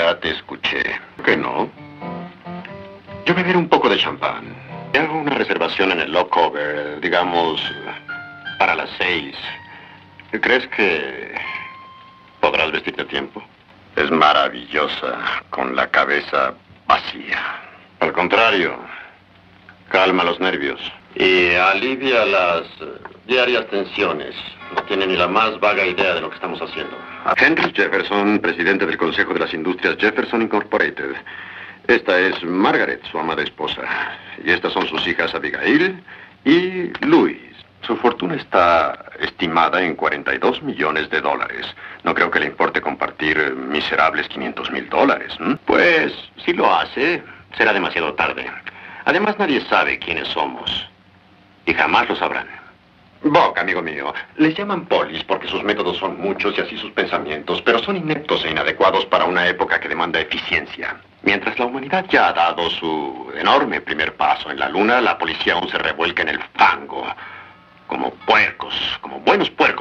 Ya te escuché. ¿Por qué no? Yo beberé un poco de champán. Hago una reservación en el Lockover, digamos, para las 6. ¿Crees que podrás vestirte a tiempo? Es maravillosa, con la cabeza vacía. Al contrario, calma los nervios y alivia las diarias tensiones. No tiene ni la más vaga idea de lo que estamos haciendo. Henry Jefferson, presidente del Consejo de las Industrias Jefferson Incorporated. Esta es Margaret, su amada esposa. Y estas son sus hijas Abigail y Louis. Su fortuna está estimada en $42 millones. No creo que le importe compartir miserables $500,000. Pues, si lo hace, será demasiado tarde. Además, nadie sabe quiénes somos. Y jamás lo sabrán. Buck, amigo mío, les llaman polis porque sus métodos son muchos y así sus pensamientos, pero son ineptos e inadecuados para una época que demanda eficiencia. Mientras la humanidad ya ha dado su enorme primer paso en la luna, la policía aún se revuelca en el fango. Como puercos, como buenos puercos.